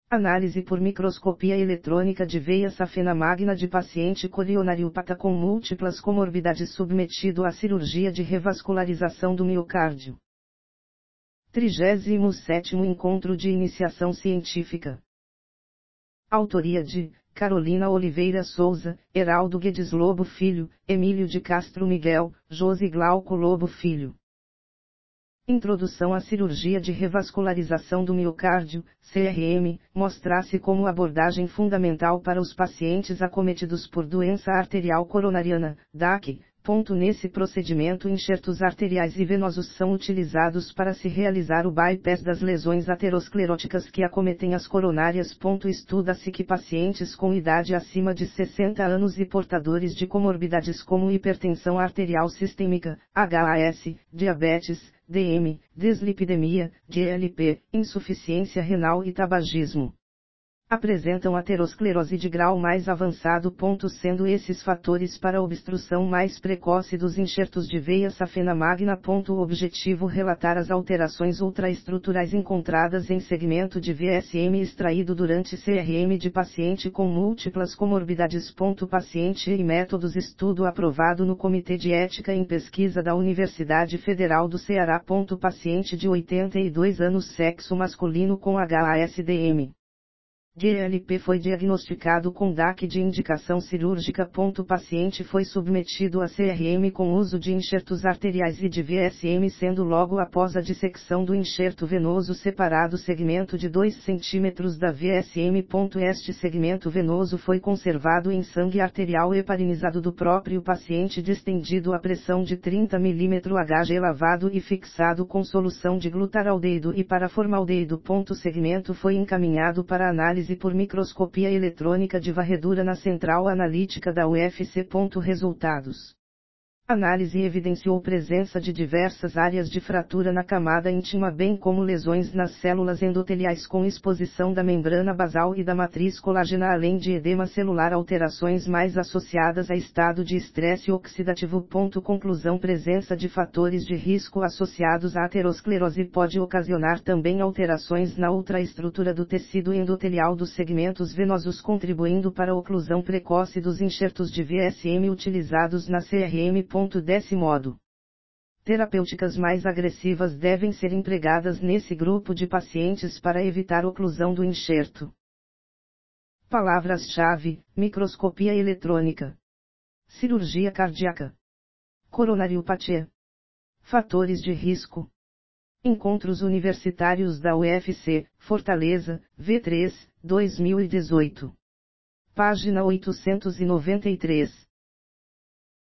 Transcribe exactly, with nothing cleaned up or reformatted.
Análise por microscopia eletrônica de veia safena magna de paciente coronariopata com múltiplas comorbidades submetido à cirurgia de revascularização do miocárdio. trigésimo sétimo Encontro de Iniciação Científica. Autoria de Carolina Oliveira Souza, Heraldo Guedes Lobo Filho, Emílio de Castro Miguel, Josi Glauco Lobo Filho. Introdução à cirurgia de revascularização do miocárdio, C R M, mostra-se como abordagem fundamental para os pacientes acometidos por doença arterial coronariana, D A C. Ponto. Nesse procedimento, enxertos arteriais e venosos são utilizados para se realizar o bypass das lesões ateroscleróticas que acometem as coronárias. Ponto. Estuda-se que pacientes com idade acima de sessenta anos e portadores de comorbidades como hipertensão arterial sistêmica, H A S, diabetes, D M, dislipidemia, G L P, insuficiência renal e tabagismo apresentam aterosclerose de grau mais avançado. Ponto. Sendo esses fatores para obstrução mais precoce dos enxertos de veia safena magna. Ponto. Objetivo: relatar as alterações ultraestruturais encontradas em segmento de V S M extraído durante C R M de paciente com múltiplas comorbidades. Ponto. Paciente e métodos: estudo aprovado no Comitê de Ética em Pesquisa da Universidade Federal do Ceará. Ponto. Paciente de oitenta e dois anos, sexo masculino com H A S D M. G L P foi diagnosticado com D A C de indicação cirúrgica. Paciente foi submetido a C R M com uso de enxertos arteriais e de V S M, sendo logo após a dissecção do enxerto venoso separado segmento de dois centímetros da V S M. Este segmento venoso foi conservado em sangue arterial heparinizado do próprio paciente, distendido a pressão de trinta milímetros Hg, lavado e fixado com solução de glutaraldeído e paraformaldeído. Segmento foi encaminhado para análise por microscopia eletrônica de varredura na Central Analítica da U F C. Resultados. Análise evidenciou presença de diversas áreas de fratura na camada íntima, bem como lesões nas células endoteliais com exposição da membrana basal e da matriz colágena, além de edema celular, alterações mais associadas a estado de estresse oxidativo. Conclusão: presença de fatores de risco associados à aterosclerose pode ocasionar também alterações na ultraestrutura do tecido endotelial dos segmentos venosos, contribuindo para a oclusão precoce dos enxertos de V S M utilizados na C R M. Desse modo, terapêuticas mais agressivas devem ser empregadas nesse grupo de pacientes para evitar oclusão do enxerto. Palavras-chave: microscopia eletrônica, cirurgia cardíaca, coronariopatia, fatores de risco. Encontros Universitários da U F C, Fortaleza, V três, dois mil e dezoito. Página oitocentos e noventa e três.